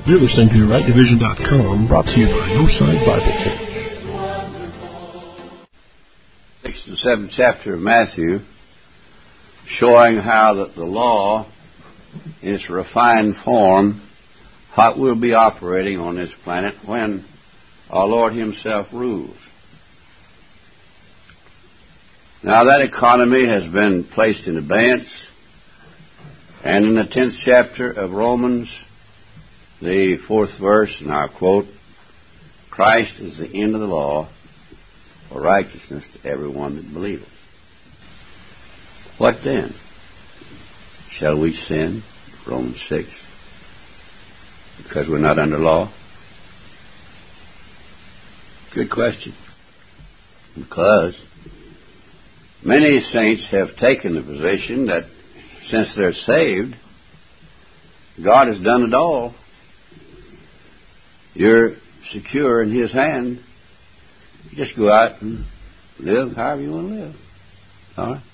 You're listening to RightDivision.com, brought to you by No Side Bible Church. 6th and 7th chapter of Matthew, showing how that the law, in its refined form, how it will be operating on this planet when our Lord Himself rules. Now that economy has been placed in abeyance, and in the 10th chapter of Romans, the 4th verse, and I'll quote, Christ is the end of the law for righteousness to everyone that believeth. What then? Shall we sin? Romans 6. Because we're not under law? Good question. Because many saints have taken the position that since they're saved, God has done it all. You're secure in His hand. You just go out and live however you want to live. All right?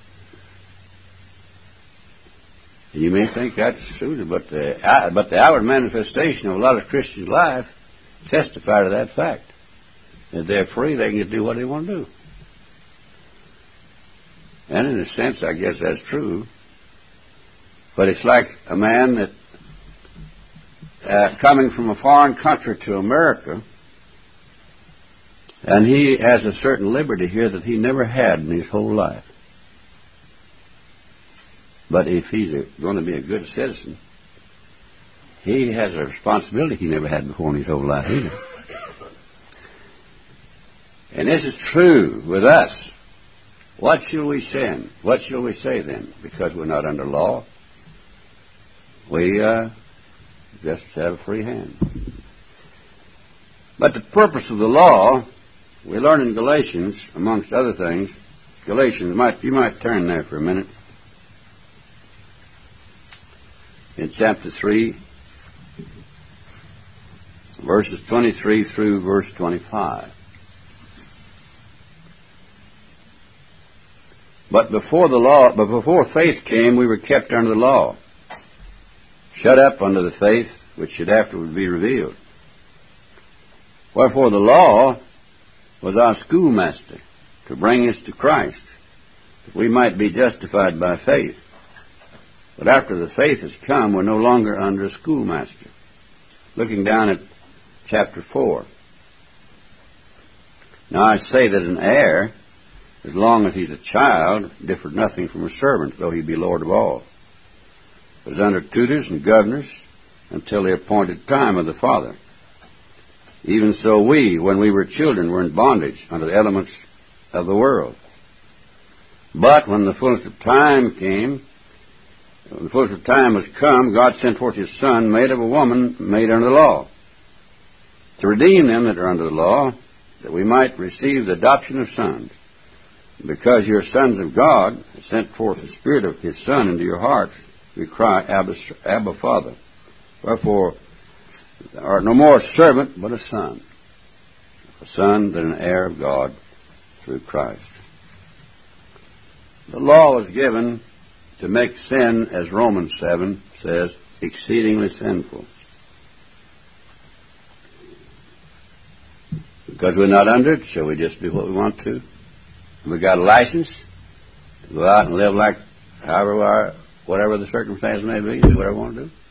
You may think that's true, but the outward manifestation of a lot of Christians' life testify to that fact. That they're free, they can just do what they want to do. And in a sense, I guess that's true. But it's like a man that coming from a foreign country to America, and he has a certain liberty here that he never had in his whole life. But if he's going to be a good citizen, he has a responsibility he never had before in his whole life either. And this is true with us. What shall we sin? What shall we say then? Because we're not under law, we just have a free hand. But the purpose of the law, we learn in Galatians, amongst other things. Galatians, you might turn there for a minute. In chapter 3, verses 23 through verse 25. But before faith came, we were kept under the law, shut up under the faith which should afterward be revealed. Wherefore the law was our schoolmaster to bring us to Christ, that we might be justified by faith. But after the faith has come, we're no longer under a schoolmaster. Looking down at chapter 4. Now I say that an heir, as long as he's a child, differed nothing from a servant, though he be Lord of all, but is under tutors and governors until the appointed time of the Father. Even so we, when we were children, were in bondage under the elements of the world. But when the fullness of time came, when the fullness of time was come, God sent forth His Son, made of a woman, made under the law, to redeem them that are under the law, that we might receive the adoption of sons. And because you are sons of God, He sent forth the Spirit of His Son into your hearts, we cry, Abba, Abba, Father. Wherefore, thou art no more a servant, but a son. A son, then an heir of God through Christ. The law was given to make sin, as Romans 7 says, exceedingly sinful. Because we're not under it, shall we just do what we want to? We got a license to go out and live like whatever the circumstance may be, do whatever we want to do?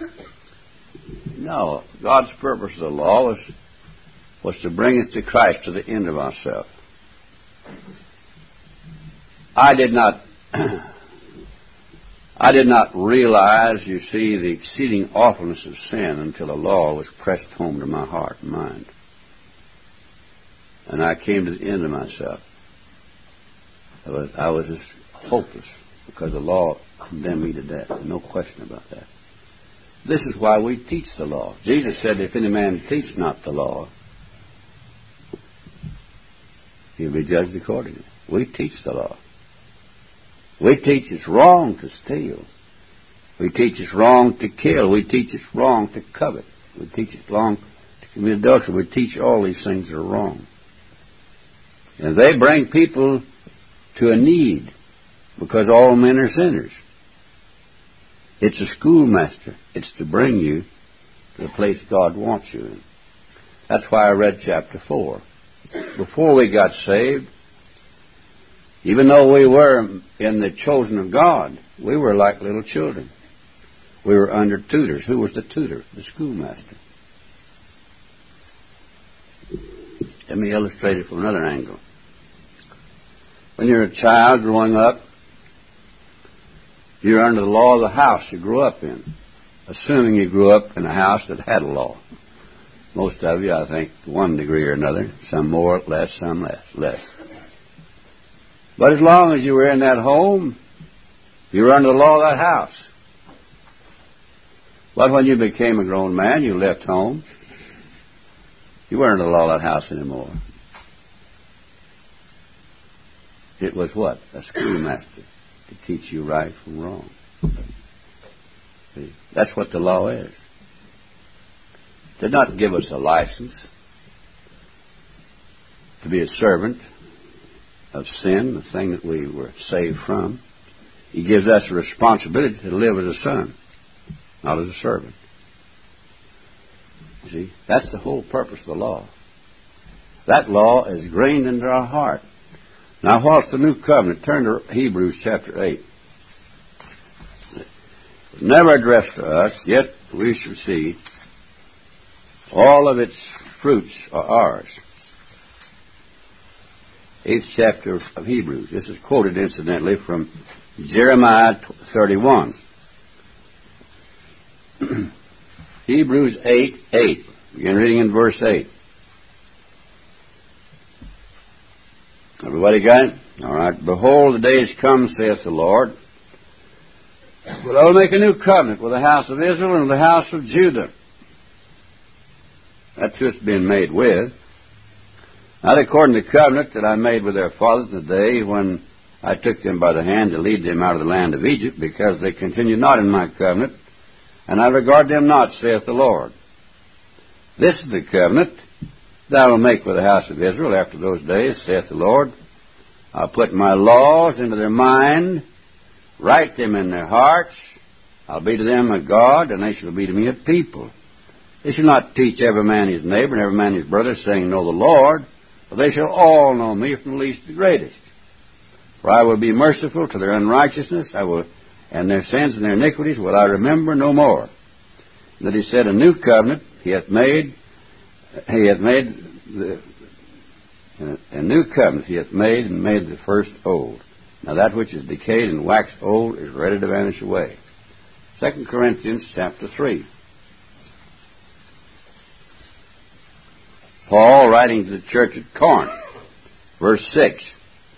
No. God's purpose of the law was to bring us to Christ, to the end of ourselves. I did not realize, you see, the exceeding awfulness of sin until the law was pressed home to my heart and mind. And I came to the end of myself. I was just hopeless because the law condemned me to death. No question about that. This is why we teach the law. Jesus said, if any man teach not the law, he'll be judged accordingly. We teach the law. We teach it's wrong to steal. We teach it's wrong to kill. We teach it's wrong to covet. We teach it's wrong to commit adultery. We teach all these things that are wrong. And they bring people to a need because all men are sinners. It's a schoolmaster. It's to bring you to the place God wants you in. That's why I read chapter 4. Before we got saved, even though we were in the chosen of God, we were like little children. We were under tutors. Who was the tutor? The schoolmaster. Let me illustrate it from another angle. When you're a child growing up, you're under the law of the house you grew up in, assuming you grew up in a house that had a law. Most of you, I think, to one degree or another, some more, less, some less. But as long as you were in that home, you were under the law of that house. But when you became a grown man, you left home. You weren't under the law of that house anymore. It was what? A schoolmaster to teach you right from wrong. See? That's what the law is. It did not give us a license to be a servant of sin, the thing that we were saved from. He gives us a responsibility to live as a son, not as a servant. You see, that's the whole purpose of the law. That law is grained into our heart. Now, what's the new covenant? Turn to Hebrews chapter 8. It's never addressed to us, yet we shall see all of its fruits are ours. 8th chapter of Hebrews. This is quoted, incidentally, from Jeremiah 31. Hebrews 8:8. Begin reading in verse 8. Everybody got it? All right. Behold, the days come, saith the Lord, but I will make a new covenant with the house of Israel and with the house of Judah. That's who it's been made with. Not according to the covenant that I made with their fathers in the day when I took them by the hand to lead them out of the land of Egypt, because they continued not in my covenant, and I regard them not, saith the Lord. This is the covenant that I will make with the house of Israel after those days, saith the Lord. I'll put my laws into their mind, write them in their hearts. I'll be to them a God, and they shall be to me a people. They shall not teach every man his neighbor and every man his brother, saying, Know the Lord, for they shall all know me, from the least to the greatest. For I will be merciful to their unrighteousness, and their sins and their iniquities will I remember no more. And that he said, a new covenant he hath made a new covenant he hath made, and made the first old. Now that which is decayed and waxed old is ready to vanish away. 2 Corinthians chapter 3. Paul, writing to the church at Corinth, verse 6.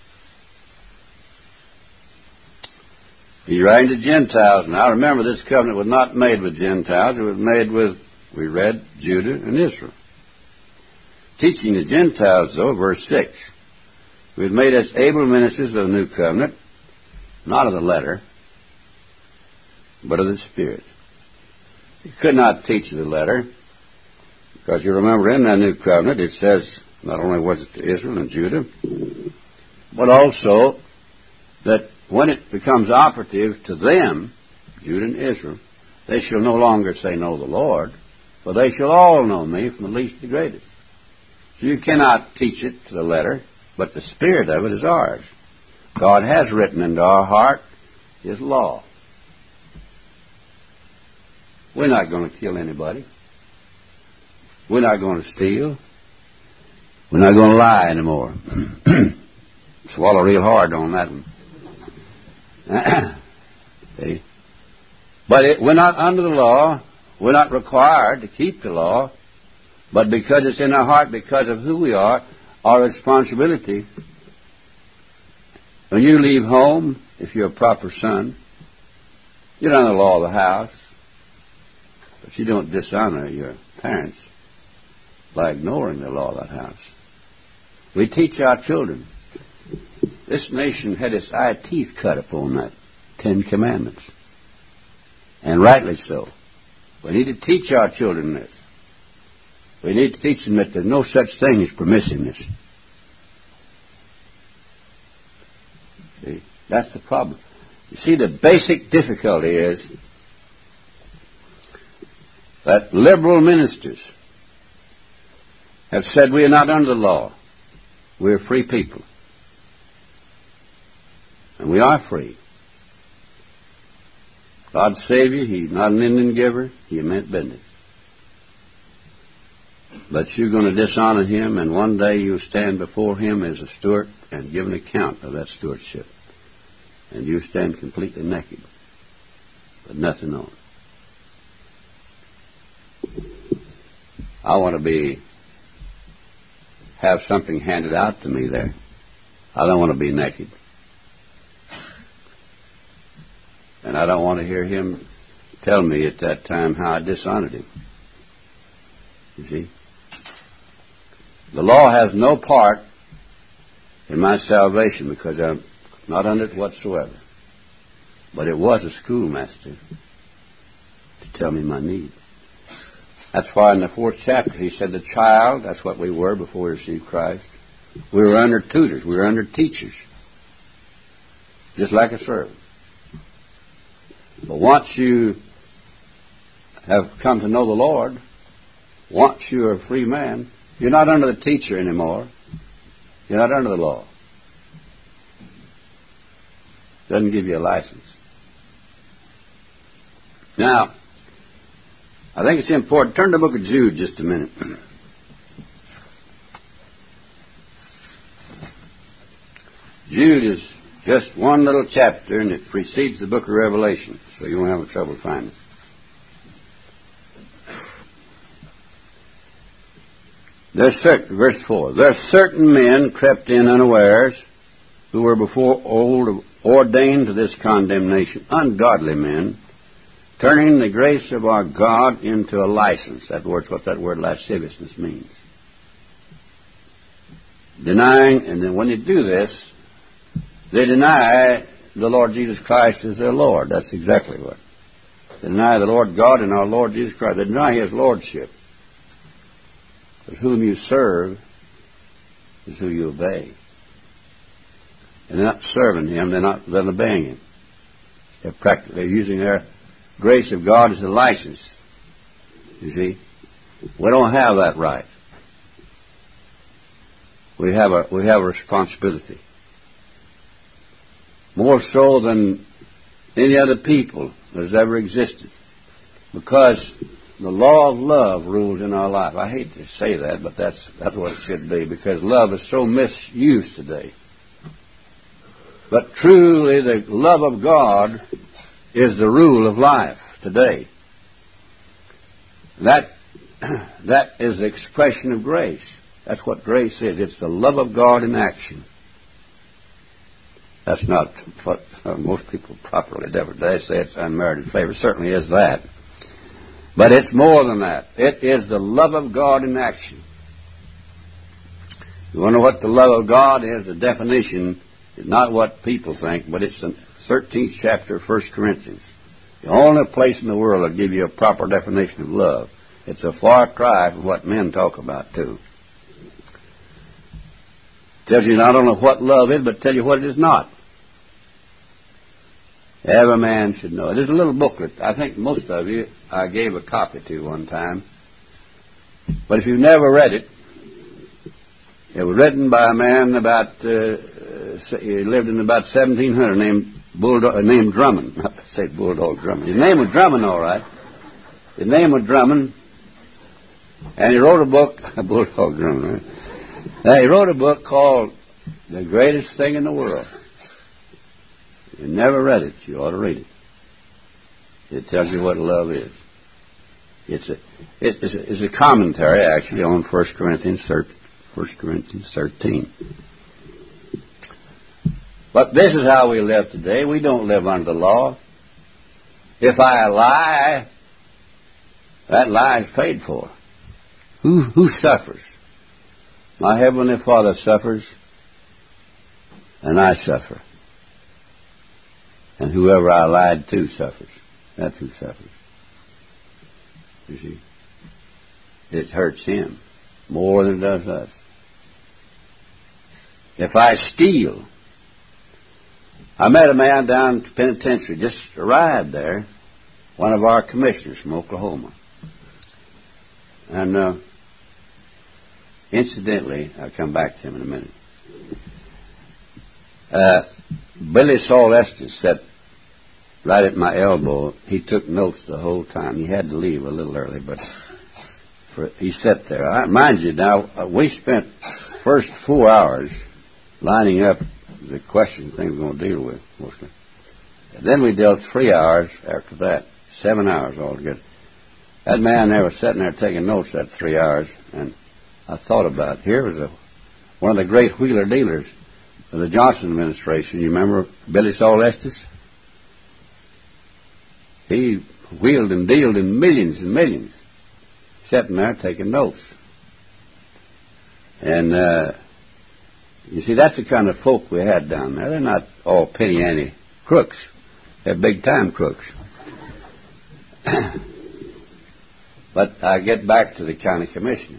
He's writing to Gentiles. Now remember, this covenant was not made with Gentiles. It was made with, we read, Judah and Israel. Teaching the Gentiles, though, verse 6. We've made us able ministers of the new covenant, not of the letter, but of the Spirit. He could not teach the letter, because you remember in that new covenant it says, not only was it to Israel and Judah, but also that when it becomes operative to them, Judah and Israel, they shall no longer say, Know the Lord, for they shall all know me, from the least to the greatest. So you cannot teach it to the letter, but the spirit of it is ours. God has written into our heart His law. We're not going to kill anybody. We're not going to steal. We're not going to lie anymore. Swallow real hard on that one. See? But we're not under the law. We're not required to keep the law. But because it's in our heart, because of who we are, our responsibility. When you leave home, if you're a proper son, you're under the law of the house. But you don't dishonor your parents by ignoring the law of that house. We teach our children. This nation had its eye teeth cut upon that 10 Commandments. And rightly so. We need to teach our children this. We need to teach them that there's no such thing as permissiveness. See, that's the problem. You see, the basic difficulty is that liberal ministers have said we are not under the law. We're free people. And we are free. God save you. He's not an Indian giver. He meant business. But you're going to dishonor Him, and one day you'll stand before Him as a steward and give an account of that stewardship. And you stand completely naked, with nothing on. I want to have something handed out to me there. I don't want to be naked. And I don't want to hear Him tell me at that time how I dishonored Him. You see? The law has no part in my salvation because I'm not under it whatsoever. But it was a schoolmaster to tell me my need. That's why in the 4th chapter He said the child, that's what we were before we received Christ. We were under tutors. We were under teachers. Just like a servant. But once you have come to know the Lord, once you're a free man, you're not under the teacher anymore. You're not under the law. Doesn't give you a license. Now, I think it's important. Turn to the book of Jude just a minute. Jude is just one little chapter, and it precedes the book of Revelation, so you won't have trouble finding it. Verse 4, there are certain men crept in unawares, who were before old ordained to this condemnation, ungodly men, turning the grace of our God into a license. That's what that word lasciviousness means. Denying, and then when they do this, they deny the Lord Jesus Christ as their Lord. That's exactly what. They deny the Lord God and our Lord Jesus Christ. They deny His Lordship. Because whom you serve is who you obey. And they're not serving Him, they're obeying Him. They're using their grace of God as a license. You see? We don't have that right. We have a responsibility. More so than any other people that has ever existed. Because the law of love rules in our life. I hate to say that, but that's what it should be, because love is so misused today. But truly, the love of God is the rule of life today. That is the expression of grace. That's what grace is. It's the love of God in action. That's not what most people properly do. They say it's unmerited favor. It certainly is that. But it's more than that. It is the love of God in action. You want to know what the love of God is? The definition is not what people think, but it's the 13th chapter of 1 Corinthians. The only place in the world that will give you a proper definition of love. It's a far cry from what men talk about, too. It tells you not only what love is, but tell you what it is not. Every man should know. There's a little booklet. I think most of you I gave a copy to one time. But if you've never read it, it was written by a man he lived in about 1700 named Drummond. Not to say Bulldog Drummond. His name was Drummond, all right. His name was Drummond. And he wrote a book, Bulldog Drummond, right? Now, he wrote a book called The Greatest Thing in the World. If you never read it, you ought to read it. It tells you what love is. It's a commentary, actually, on 1 Corinthians 13. But this is how we live today. We don't live under the law. If I lie, that lie is paid for. Who suffers? My Heavenly Father suffers, and I suffer. And whoever I lied to suffers. That's who suffers. You see? It hurts him more than it does us. If I steal, I met a man down at the penitentiary, just arrived there, one of our commissioners from Oklahoma. And incidentally, I'll come back to him in a minute. Billy Saul Estes sat right at my elbow. He took notes the whole time. He had to leave a little early, but he sat there. Mind you, now, we spent first 4 hours lining up the question thing we're going to deal with, mostly. And then we dealt 3 hours after that, 7 hours altogether. That man there was sitting there taking notes that 3 hours, and I thought about it. Here was one of the great wheeler dealers of the Johnson administration. You remember Billy Saul Estes? He wheeled and dealed in millions and millions, sitting there taking notes. And you see, that's the kind of folk we had down there. They're not all penny-ante crooks. They're big-time crooks. But I get back to the county commissioner.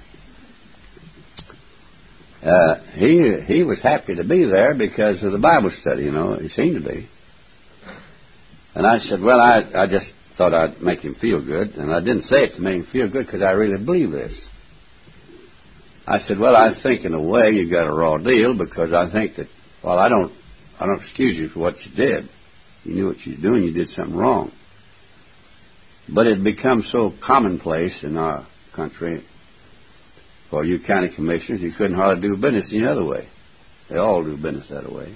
He was happy to be there because of the Bible study, he seemed to be. And I said, well, I just thought I'd make him feel good. And I didn't say it to make him feel good because I really believe this. I said, well, I think in a way you got a raw deal because I think that, well, I don't excuse you for what you did. You knew what you were doing. You did something wrong. But it becomes so commonplace in our country for you county commissioners, you couldn't hardly do business any other way. They all do business that way.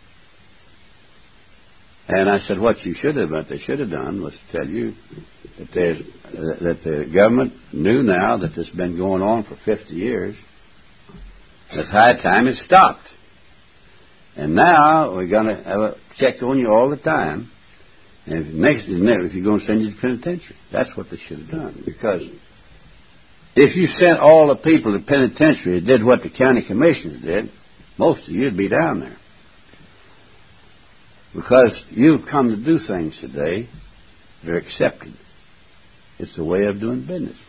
And I said, what they should have done was to tell you that the government knew now that this has been going on for 50 years. It's high time it stopped. And now we're going to have a check on you all the time. And if you're going to send you to penitentiary, that's what they should have done. Because if you sent all the people to penitentiary that did what the county commissioners did, most of you would be down there. Because you've come to do things today that are accepted. It's a way of doing business.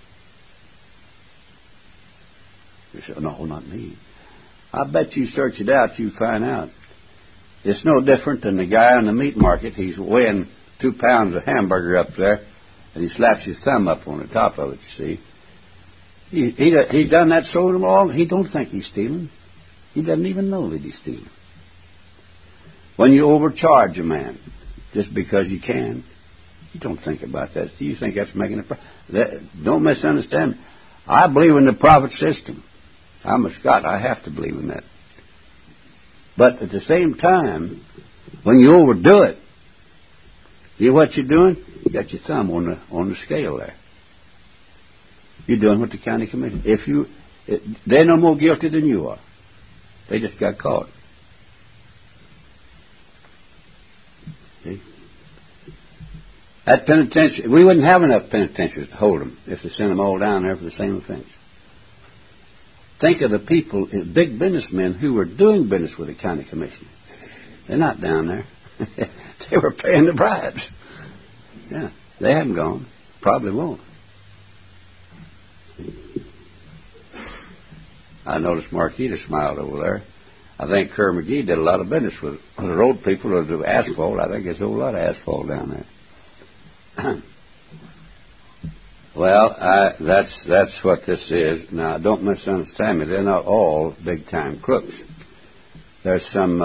You say, no, not me. I bet you search it out, you find out. It's no different than the guy on the meat market. He's weighing 2 pounds of hamburger up there, and he slaps his thumb up on the top of it, you see. He's done that so long, he don't think he's stealing. He doesn't even know that he's stealing. When you overcharge a man just because you can, you don't think about that. Do you think that's making a profit? Don't misunderstand me. I believe in the profit system. I'm a Scot. I have to believe in that. But at the same time, when you overdo it, you know what you're doing? You got your thumb on the scale there. You're doing what the county commission. They're no more guilty than you are. They just got caught. See? That penitentiary, we wouldn't have enough penitentiaries to hold them if they sent them all down there for the same offense. Think of the people, big businessmen who were doing business with the county commission. They're not down there. They were paying the bribes. Yeah, they haven't gone. Probably won't. I noticed Marquita smiled over there. I think Kerr McGee did a lot of business with the road people or the asphalt. I think there's a whole lot of asphalt down there. Well, that's what this is. Now, don't misunderstand me. They're not all big-time crooks. There's some.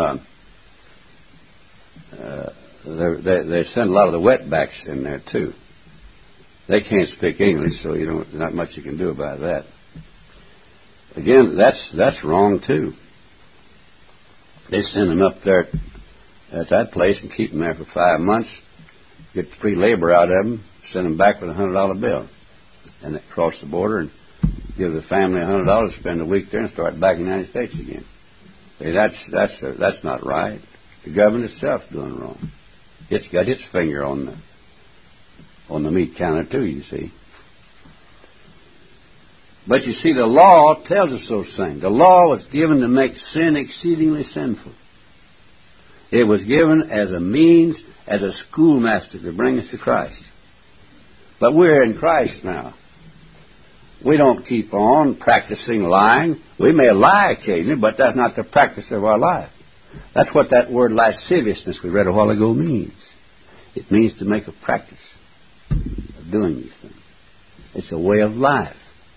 They send a lot of the wetbacks in there too. They can't speak English, so not much you can do about that. Again, that's wrong too. They send them up there at that place and keep them there for 5 months, get the free labor out of them, send them back with a $100 bill, and they cross the border and give the family $100 to spend a week there and start back in the United States again. See, that's not right. The government itself's doing wrong. It's got its finger on the meat counter too, you see. But you see, the law tells us those things. The law was given to make sin exceedingly sinful. It was given as a means, as a schoolmaster to bring us to Christ. But we're in Christ now. We don't keep on practicing lying. We may lie occasionally, but that's not the practice of our life. That's what that word lasciviousness we read a while ago means. It means to make a practice of doing these things. It's a way of life.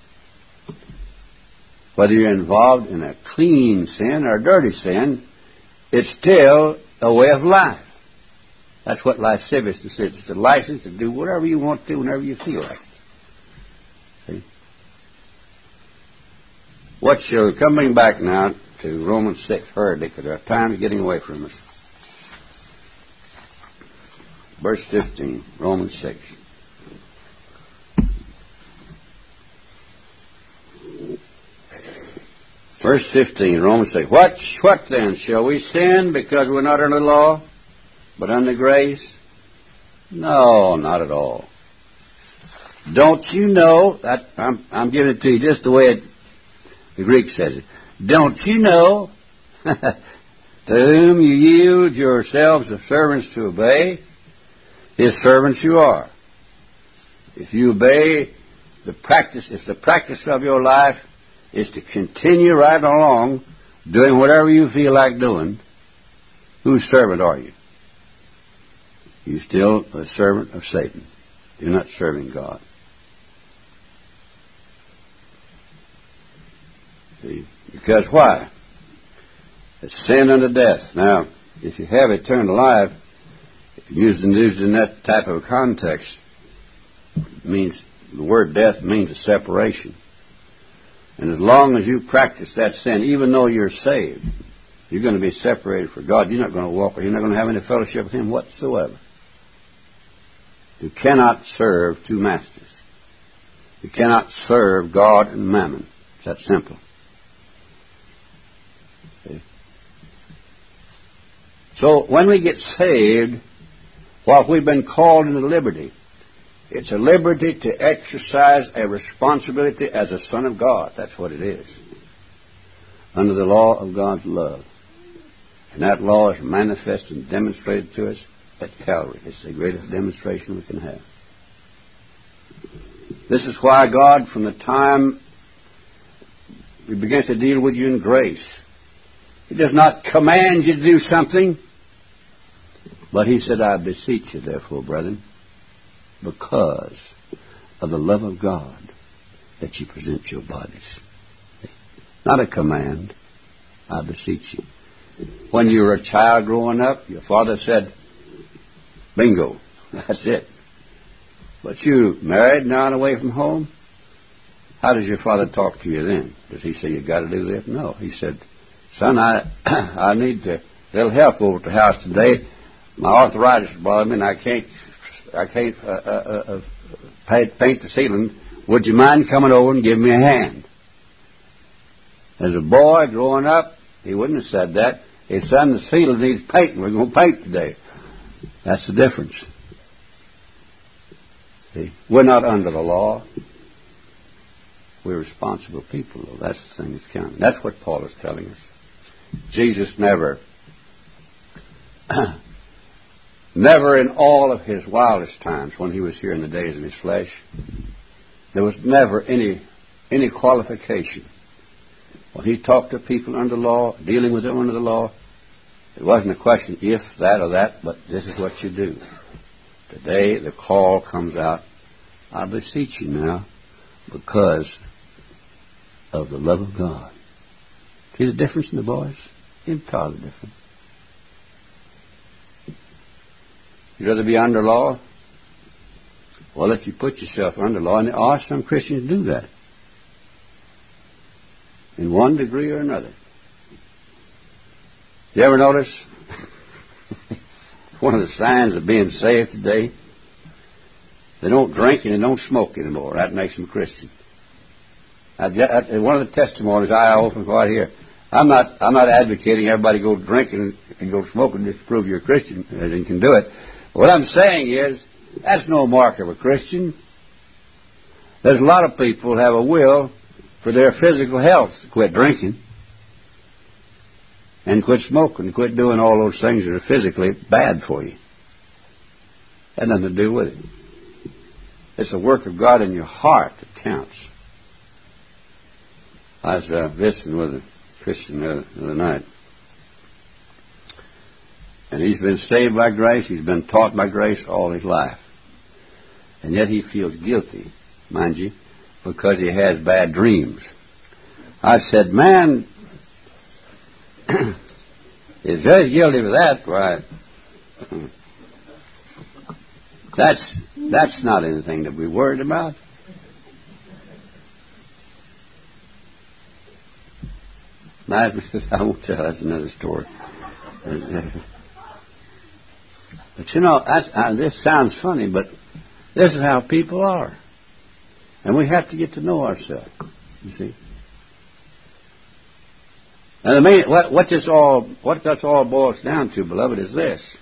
Whether you're involved in a clean sin or a dirty sin, it's still a way of life. That's what lasciviousness is. It's a license to do whatever you want to do whenever you feel like it. See? Coming back now to Romans 6 hurriedly, because our time is getting away from us. Verse 15, Romans 6. Verse 15, Romans 6. What then? Shall we sin because we're not under law, but under grace? No, not at all. Don't you know, that I'm giving it to you just the way the Greek says it. Don't you know to whom you yield yourselves as servants to obey, his servants you are. If you obey the practice, if the practice of your life is to continue right along doing whatever you feel like doing, whose servant are you? You're still a servant of Satan. You're not serving God. See? Because why? It's sin unto death. Now, if you have eternal life, used in that type of a context, means the word death means a separation. And as long as you practice that sin, even though you're saved, you're going to be separated from God. You're not going to walk, or you're not going to have any fellowship with Him whatsoever. You cannot serve two masters. You cannot serve God and mammon. It's that simple. See? So when we get saved, what we've been called into liberty, it's a liberty to exercise a responsibility as a son of God. That's what it is. Under the law of God's love. And that law is manifested and demonstrated to us at Calvary. It's the greatest demonstration we can have. This is why God, from the time He begins to deal with you in grace, He does not command you to do something, but He said, I beseech you, therefore, brethren, because of the love of God, that you present your bodies. Not a command. I beseech you. When you were a child growing up, your father said, bingo, that's it. But you married now and away from home, how does your father talk to you then? Does he say, you got to do this? No. He said, son, I need a little help over at the house today. My arthritis is bothering me and I can't paint the ceiling. Would you mind coming over and giving me a hand? As a boy growing up, he wouldn't have said that. He said, son, the ceiling needs painting. We're going to paint today. That's the difference. See, we're not under the law. We're responsible people, though. That's the thing that's counting. That's what Paul is telling us. Jesus never in all of His wildest times, when He was here in the days of His flesh, there was never any qualification. When He talked to people under law, dealing with them under the law, it wasn't a question if that or that, but this is what you do. Today the call comes out, I beseech you now, because of the love of God. See the difference in the boys? Entirely different. You'd rather be under law? Well, if you put yourself under law, and there are some Christians who do that, in one degree or another. You ever notice one of the signs of being saved today? They don't drink and they don't smoke anymore. That makes them a Christian. One of the testimonies I often quite hear, I'm not advocating everybody go drinking and go smoking just to prove you're a Christian and can do it. What I'm saying is, that's no mark of a Christian. There's a lot of people who have a will for their physical health to quit drinking and quit smoking, quit doing all those things that are physically bad for you. That has nothing to do with it. It's the work of God in your heart that counts. I was visiting with a Christian the other night. And he's been saved by grace. He's been taught by grace all his life. And yet he feels guilty mind you, because he has bad dreams. I said, man is very guilty of that. Why, that's not anything to be worried about. I won't tell. That's another story. But you know, this sounds funny, but this is how people are, and we have to get to know ourselves. You see. And what this all boils down to, beloved, is this: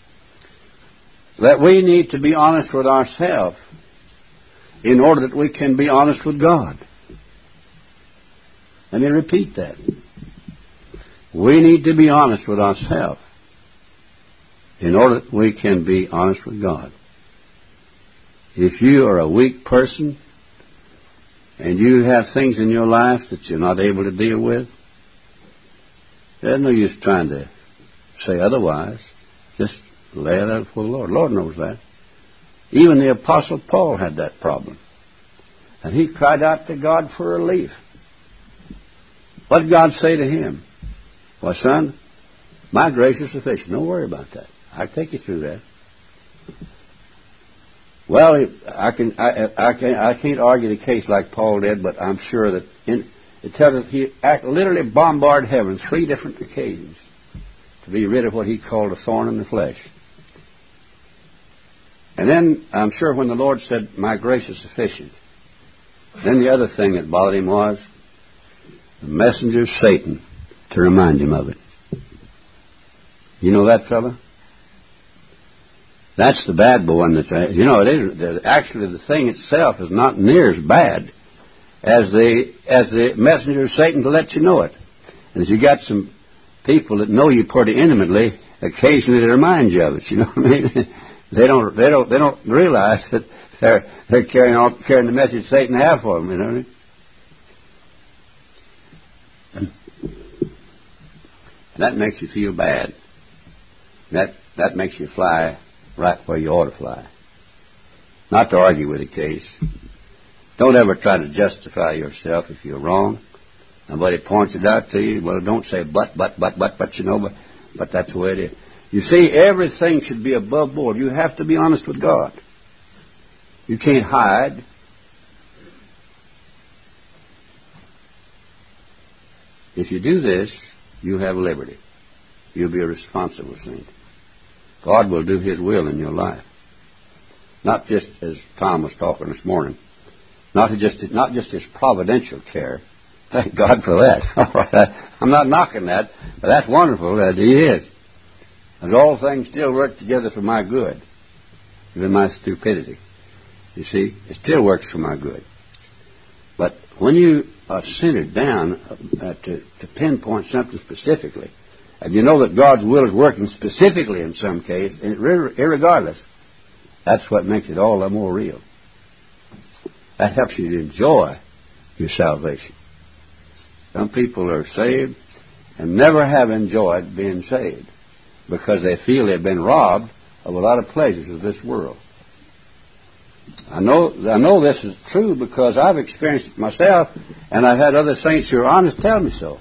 that we need to be honest with ourselves in order that we can be honest with God. Let me repeat that. We need to be honest with ourselves in order that we can be honest with God. If you are a weak person and you have things in your life that you're not able to deal with, there's no use trying to say otherwise. Just lay it out before the Lord. The Lord knows that. Even the Apostle Paul had that problem. And he cried out to God for relief. What did God say to him? Well, son, my grace is sufficient. Don't worry about that. I'll take you through that. Well, I can't argue the case like Paul did, but I'm sure that it tells us he literally bombarded heaven 3 different occasions to be rid of what he called a thorn in the flesh. And then I'm sure when the Lord said, my grace is sufficient, then the other thing that bothered him was the messenger of Satan to remind him of it. You know that fella? That's the bad one. You know, it is actually the thing itself is not near as bad as the messenger of Satan to let you know it. And if you got some people that know you pretty intimately, occasionally they remind you of it. You know what I mean? They don't realize that they're carrying the message Satan has for them. You know what I mean? And that makes you feel bad. That makes you fly right where you ought to fly. Not to argue with the case. Don't ever try to justify yourself if you're wrong. Somebody points it out to you. Well, don't say but you know, but that's the way it is. You see, everything should be above board. You have to be honest with God. You can't hide. If you do this, you have liberty. You'll be a responsible saint. God will do His will in your life. Not just as Tom was talking this morning. Not just His providential care. Thank God for that. All right. I'm not knocking that, but that's wonderful that He is. And all things still work together for my good, even my stupidity. You see, it still works for my good. But when you are centered down to pinpoint something specifically, and you know that God's will is working specifically in some case, irregardless, that's what makes it all the more real. That helps you to enjoy your salvation. Some people are saved and never have enjoyed being saved because they feel they've been robbed of a lot of pleasures of this world. I know this is true because I've experienced it myself, and I've had other saints who are honest tell me so.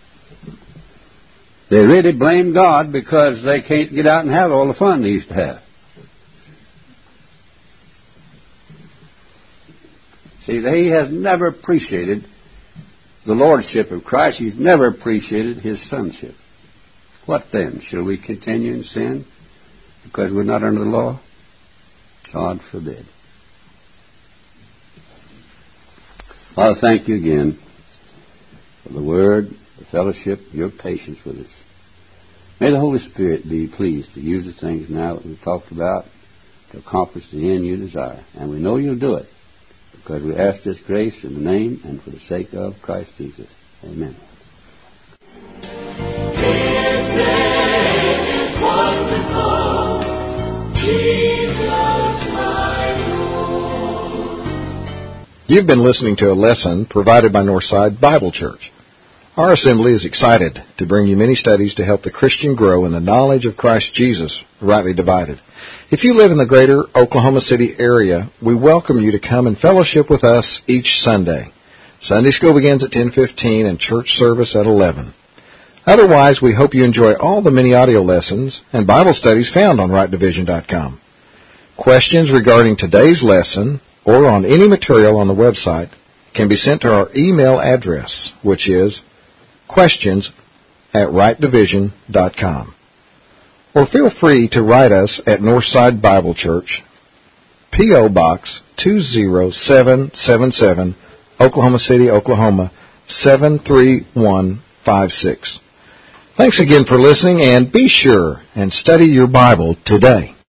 They really blame God because they can't get out and have all the fun they used to have. See, He has never appreciated the lordship of Christ. He's never appreciated His sonship. What then? Shall we continue in sin because we're not under the law? God forbid. Father, thank you again for the word, the fellowship, your patience with us. May the Holy Spirit be pleased to use the things now that we've talked about to accomplish the end you desire. And we know you'll do it because we ask this grace in the name and for the sake of Christ Jesus. Amen. His name is wonderful, Jesus my Lord. You've been listening to a lesson provided by Northside Bible Church. Our assembly is excited to bring you many studies to help the Christian grow in the knowledge of Christ Jesus, rightly divided. If you live in the greater Oklahoma City area, we welcome you to come and fellowship with us each Sunday. Sunday school begins at 10:15 and church service at 11. Otherwise, we hope you enjoy all the many audio lessons and Bible studies found on rightdivision.com. Questions regarding today's lesson or on any material on the website can be sent to our email address, which is questions@rightdivision.com. Or feel free to write us at Northside Bible Church, P.O. Box 20777, Oklahoma City, Oklahoma 73156. Thanks again for listening, and be sure and study your Bible today.